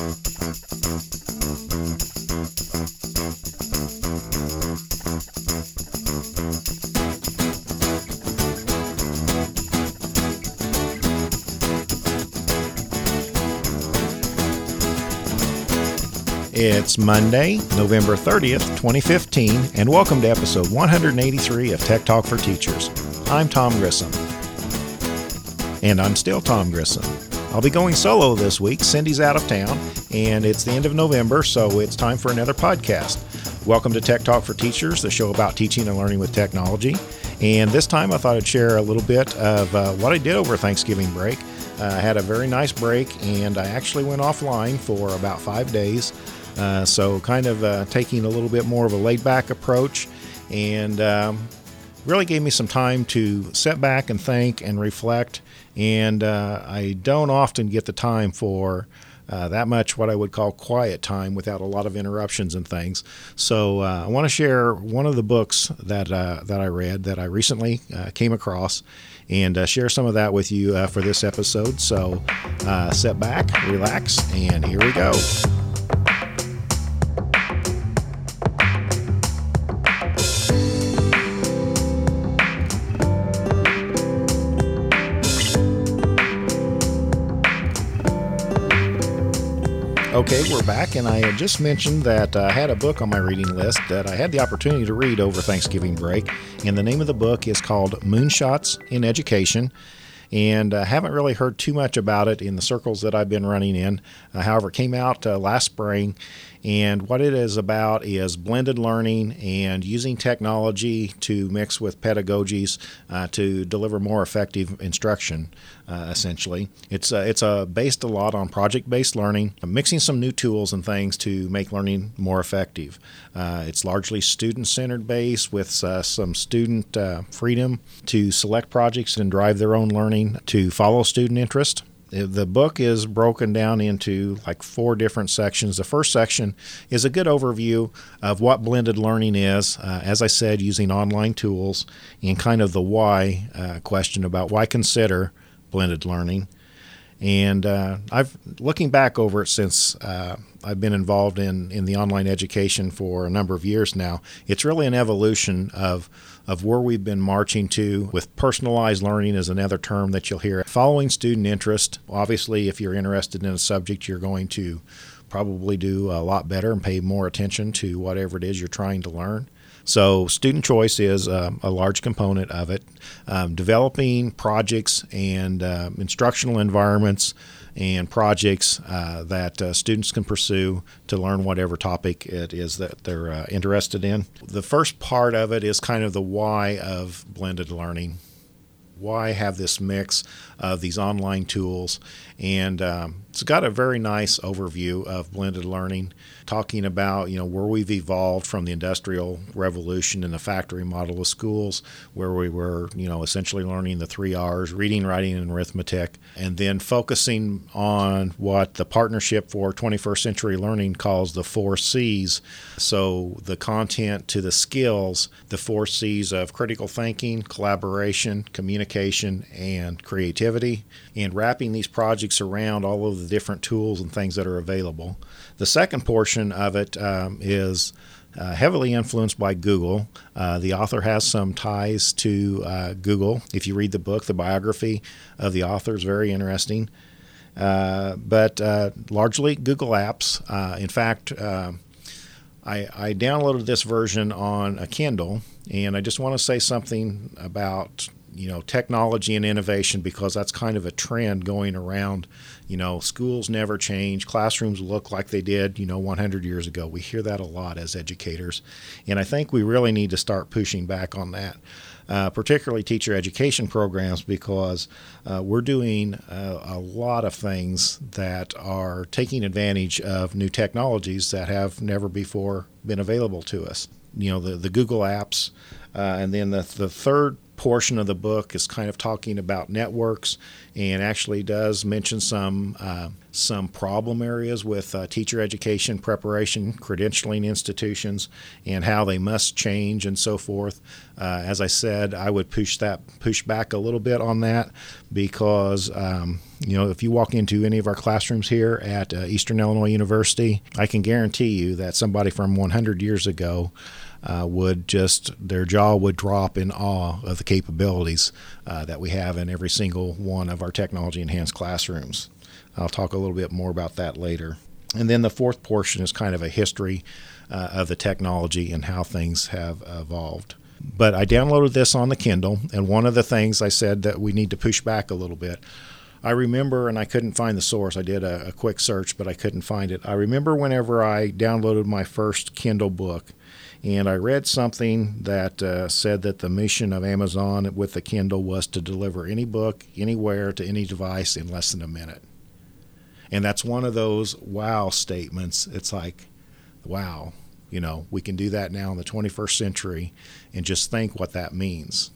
It's Monday, November 30th, 2015, and welcome to episode 183 of Tech Talk for Teachers. I'm Tom Grissom. And I'm still Tom Grissom. I'll be going solo this week. Cindy's out of town, and it's the end of November, so it's time for another podcast. Welcome to Tech Talk for Teachers, the show about teaching and learning with technology. And this time I thought I'd share a little bit of what I did over Thanksgiving break. I had a very nice break, and I actually went offline for about 5 days. So kind of taking a little bit more of a laid-back approach, and really gave me some time to sit back and think and reflect. And I don't often get the time for that much what I would call quiet time without a lot of interruptions and things. So I want to share one of the books that I read that I recently came across, and share some of that with you for this episode. So sit back, relax, and here we go. Okay, we're back, and I had just mentioned that I had a book on my reading list that I had the opportunity to read over Thanksgiving break, and the name of the book is called Moonshots in Education, and I haven't really heard too much about it in the circles that I've been running in. However, it came out last spring, and what it is about is blended learning and using technology to mix with pedagogies to deliver more effective instruction, essentially. It's based a lot on project-based learning, mixing some new tools and things to make learning more effective. It's largely student-centered based with some student freedom to select projects and drive their own learning to follow student interest. The book is broken down into like 4 different sections. The first section is a good overview of what blended learning is, as I said, using online tools, and kind of the why question about why consider blended learning. And looking back over it since I've been involved in the online education for a number of years now, it's really an evolution of where we've been marching to, with personalized learning is another term that you'll hear. Following student interest. Obviously, if you're interested in a subject, you're going to probably do a lot better and pay more attention to whatever it is you're trying to learn. So student choice is a large component of it. Developing projects and instructional environments and projects that students can pursue to learn whatever topic it is that they're interested in. The first part of it is kind of the why of blended learning. Why have this mix of these online tools? And it's got a very nice overview of blended learning, talking about where we've evolved from the Industrial Revolution and the factory model of schools, where we were essentially learning the 3 R's: reading, writing, and arithmetic, and then focusing on what the Partnership for 21st Century Learning calls the 4 C's. So the content to the skills, the 4 C's of critical thinking, collaboration, communication, and creativity, and wrapping these projects around all of the different tools and things that are available. The second portion of it is heavily influenced by Google. The author has some ties to Google. If you read the book, the biography of the author is very interesting. But largely Google Apps. In fact, I downloaded this version on a Kindle, and I just want to say something about technology and innovation, because that's kind of a trend going around. Schools never change. Classrooms look like they did, 100 years ago. We hear that a lot as educators. And I think we really need to start pushing back on that, particularly teacher education programs, because we're doing a lot of things that are taking advantage of new technologies that have never before been available to us. The Google Apps, and then the third portion of the book is kind of talking about networks, and actually does mention some some problem areas with teacher education preparation, credentialing institutions, and how they must change and so forth. As I said, I would push back a little bit on that because if you walk into any of our classrooms here at Eastern Illinois University, I can guarantee you that somebody from 100 years ago their jaw would drop in awe of the capabilities that we have in every single one of our technology enhanced classrooms. I'll talk a little bit more about that later. And then the fourth portion is kind of a history of the technology and how things have evolved. But I downloaded this on the Kindle, and one of the things I said that we need to push back a little bit. I remember, and I couldn't find the source. I did a quick search, but I couldn't find it. I remember whenever I downloaded my first Kindle book, and I read something that said that the mission of Amazon with the Kindle was to deliver any book, anywhere, to any device in less than a minute. And that's one of those wow statements. It's like, wow, we can do that now in the 21st century, and just think what that means.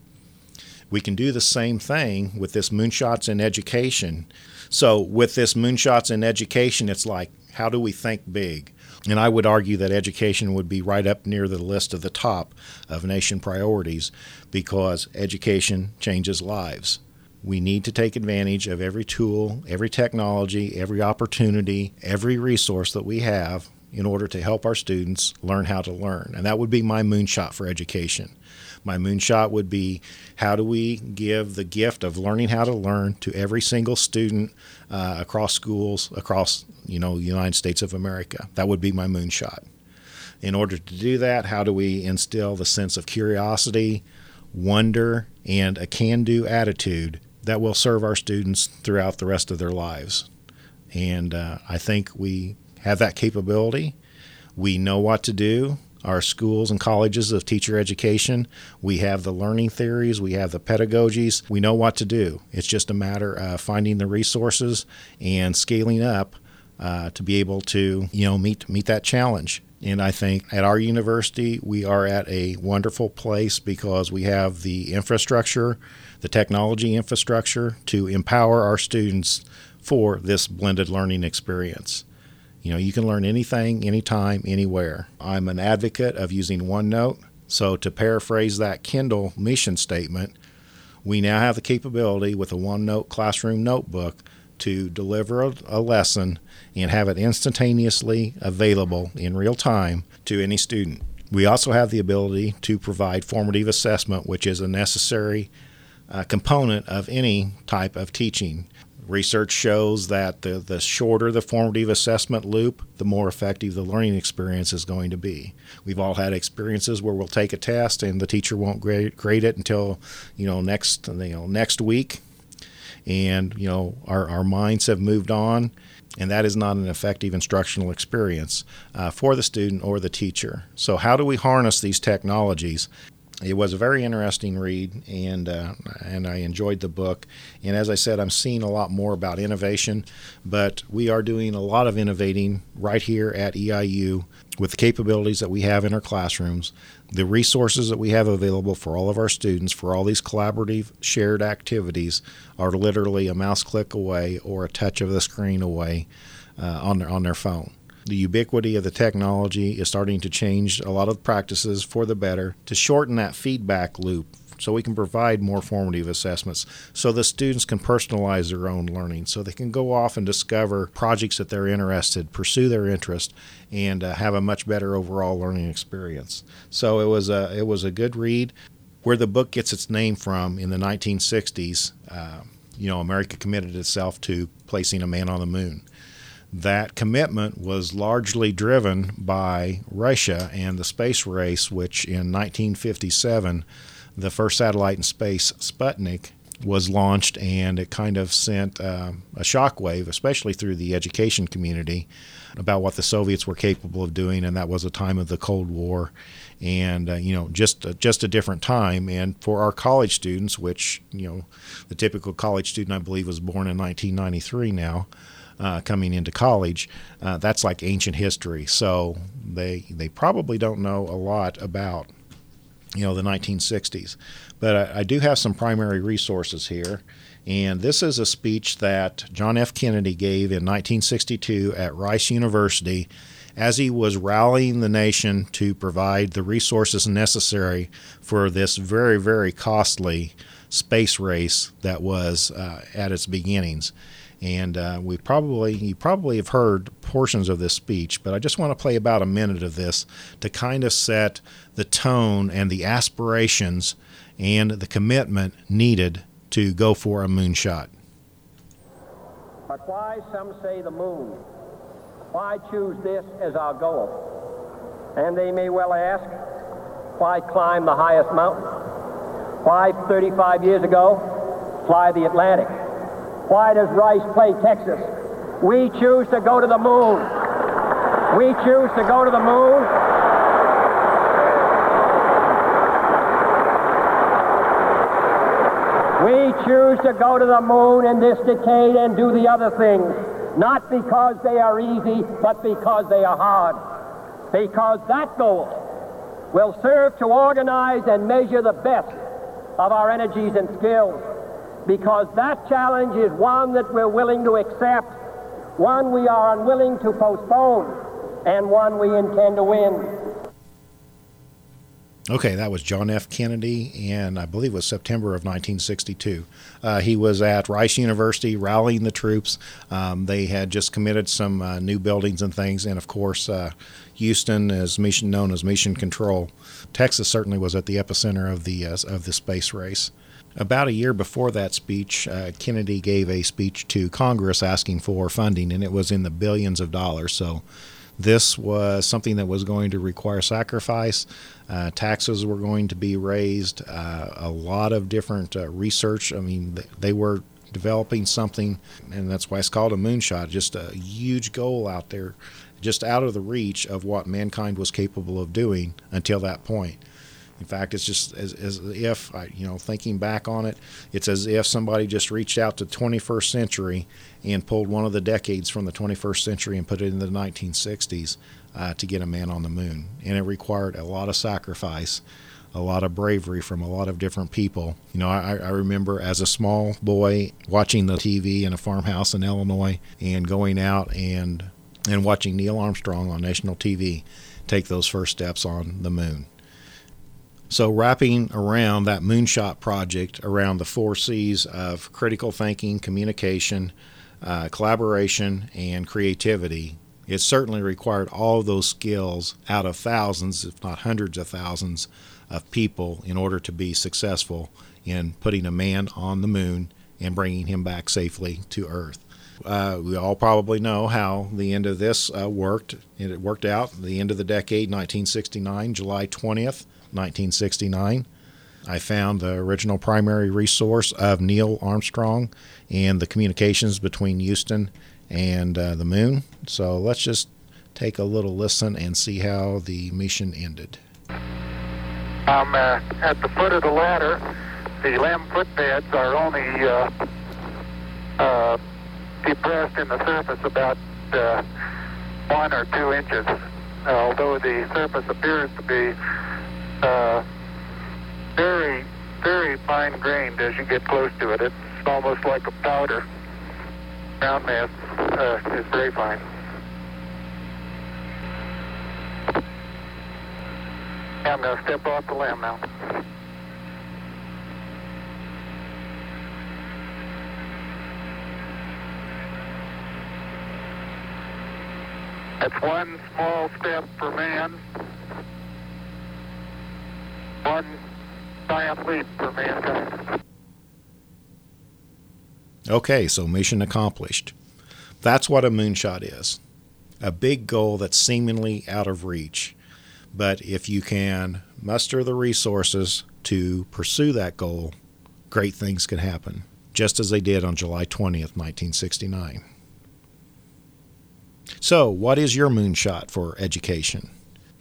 We can do the same thing with this Moonshots in Education. So with this Moonshots in Education, it's like, how do we think big? And I would argue that education would be right up near the list of the top of nation priorities because education changes lives. We need to take advantage of every tool, every technology, every opportunity, every resource that we have in order to help our students learn how to learn. And that would be my moonshot for education. My moonshot would be, how do we give the gift of learning how to learn to every single student across schools, across the United States of America? That would be my moonshot. In order to do that, how do we instill the sense of curiosity, wonder, and a can-do attitude that will serve our students throughout the rest of their lives? And I think we have that capability. We know what to do. Our schools and colleges of teacher education, we have the learning theories, we have the pedagogies, we know what to do. It's just a matter of finding the resources and scaling up to be able to meet that challenge. And I think at our university, we are at a wonderful place because we have the infrastructure, the technology infrastructure to empower our students for this blended learning experience. You can learn anything, anytime, anywhere. I'm an advocate of using OneNote. So to paraphrase that Kindle mission statement, we now have the capability with a OneNote classroom notebook to deliver a lesson and have it instantaneously available in real time to any student. We also have the ability to provide formative assessment, which is a necessary component of any type of teaching. Research shows that the shorter the formative assessment loop, the more effective the learning experience is going to be. We've all had experiences where we'll take a test and the teacher won't grade it until next week, and our minds have moved on, and that is not an effective instructional experience for the student or the teacher. So how do we harness these technologies? It was a very interesting read, and I enjoyed the book. And as I said, I'm seeing a lot more about innovation, but we are doing a lot of innovating right here at EIU with the capabilities that we have in our classrooms, the resources that we have available for all of our students for all these collaborative shared activities are literally a mouse click away or a touch of the screen away on their phone. The ubiquity of the technology is starting to change a lot of practices for the better to shorten that feedback loop so we can provide more formative assessments so the students can personalize their own learning, so they can go off and discover projects that they're interested, pursue their interest, and have a much better overall learning experience. So it was a good read. Where the book gets its name from in the 1960s, America committed itself to placing a man on the moon. That commitment was largely driven by Russia and the space race, which in 1957, the first satellite in space, Sputnik, was launched, and it kind of sent a shockwave, especially through the education community, about what the Soviets were capable of doing, and that was a time of the Cold War, and just a different time. And for our college students, which the typical college student I believe was born in 1993 now. Coming into college, that's like ancient history. So they probably don't know a lot about the 1960s. But I do have some primary resources here, And this is a speech that John F. Kennedy gave in 1962 at Rice University as he was rallying the nation to provide the resources necessary for this very, very costly space race that was at its beginnings. And you probably have heard portions of this speech, but I just want to play about a minute of this to kind of set the tone and the aspirations and the commitment needed to go for a moonshot. But why, some say, the moon? Why choose this as our goal? And they may well ask, why climb the highest mountain? Why, 35 years ago, fly the Atlantic? Why does Rice play Texas? We choose to go to the moon. We choose to go to the moon. We choose to go to the moon in this decade and do the other things, not because they are easy, but because they are hard. Because that goal will serve to organize and measure the best of our energies and skills. Because that challenge is one that we're willing to accept, one we are unwilling to postpone, and one we intend to win. Okay, that was John F. Kennedy, and I believe it was September of 1962. He was at Rice University rallying the troops. They had just committed some new buildings and things, and of course, Houston is known as Mission Control. Texas certainly was at the epicenter of the space race. About a year before that speech, Kennedy gave a speech to Congress asking for funding, and it was in the billions of dollars. So this was something that was going to require sacrifice. Taxes were going to be raised, a lot of different research. I mean, they were developing something, and that's why it's called a moonshot, just a huge goal out there, just out of the reach of what mankind was capable of doing until that point. In fact, it's just as if, thinking back on it, it's as if somebody just reached out to the 21st century and pulled one of the decades from the 21st century and put it in the 1960s to get a man on the moon. And it required a lot of sacrifice, a lot of bravery from a lot of different people. I remember as a small boy watching the TV in a farmhouse in Illinois and going out and watching Neil Armstrong on national TV take those first steps on the moon. So wrapping around that moonshot project around the 4 C's of critical thinking, communication, collaboration, and creativity, it certainly required all of those skills out of thousands, if not hundreds of thousands, of people in order to be successful in putting a man on the moon and bringing him back safely to Earth. We all probably know how the end of this worked. It worked out the end of the decade, 1969, July 20th. 1969. I found the original primary resource of Neil Armstrong and the communications between Houston and the moon. So let's just take a little listen and see how the mission ended. I'm at the foot of the ladder. The LEM footbeds are only depressed in the surface about 1 or 2 inches, although the surface appears to be very, very fine-grained as you get close to it. It's almost like a powder. Ground mass is very fine. I'm going to step off the LEM now. That's one small step for man, one giant leap for mankind. Okay, so mission accomplished. That's what a moonshot is. A big goal that's seemingly out of reach. But if you can muster the resources to pursue that goal, great things can happen, just as they did on July 20th, 1969. So, what is your moonshot for education?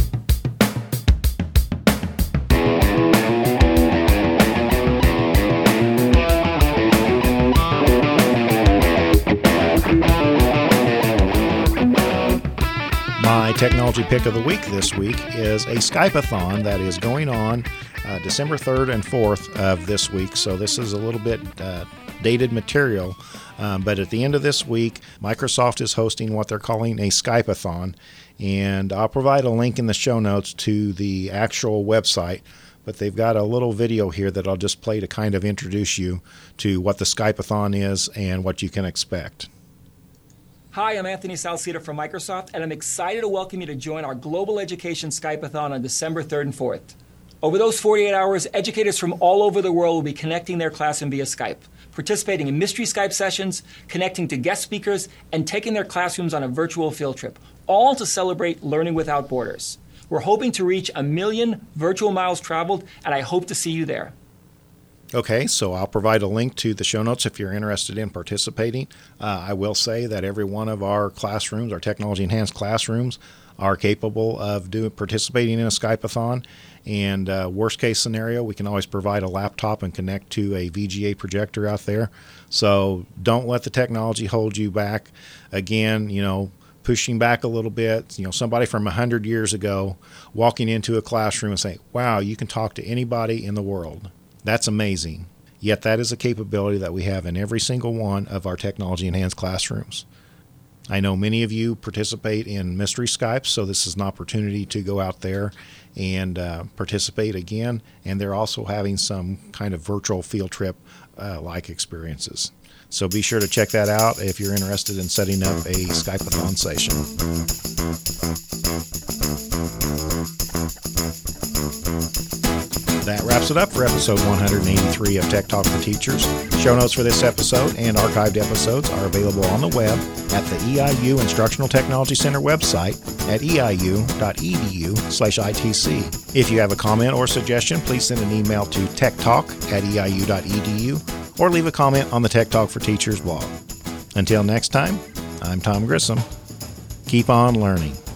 My technology pick of the week this week is a Skype-a-thon that is going on December 3rd and 4th of this week. So this is a little bit dated material. But at the end of this week, Microsoft is hosting what they're calling a Skype-a-thon, and I'll provide a link in the show notes to the actual website. But they've got a little video here that I'll just play to kind of introduce you to what the Skype-a-thon is and what you can expect. Hi, I'm Anthony Salceda from Microsoft, and I'm excited to welcome you to join our Global Education Skype-a-thon on December 3rd and 4th. Over those 48 hours, educators from all over the world will be connecting their classroom via Skype, participating in mystery Skype sessions, connecting to guest speakers, and taking their classrooms on a virtual field trip, all to celebrate learning without borders. We're hoping to reach 1 million virtual miles traveled, and I hope to see you there. Okay, so I'll provide a link to the show notes if you're interested in participating. I will say that every one of our classrooms, our technology-enhanced classrooms, are capable of participating in a Skype-a-thon. And worst case scenario, we can always provide a laptop and connect to a VGA projector out there. So don't let the technology hold you back. Again, pushing back a little bit, somebody from 100 years ago walking into a classroom and saying, wow, you can talk to anybody in the world. That's amazing. Yet that is a capability that we have in every single one of our technology-enhanced classrooms. I know many of you participate in Mystery Skype, so this is an opportunity to go out there and participate again. And they're also having some kind of virtual field trip like experiences. So be sure to check that out if you're interested in setting up a Skype-a-thon session. That wraps it up for episode 183 of Tech Talk for Teachers. Show notes for this episode and archived episodes are available on the web at the EIU Instructional Technology Center website at eiu.edu/ITC. If you have a comment or suggestion, please send an email to techtalk@eiu.edu or leave a comment on the Tech Talk for Teachers blog. Until next time, I'm Tom Grissom. Keep on learning.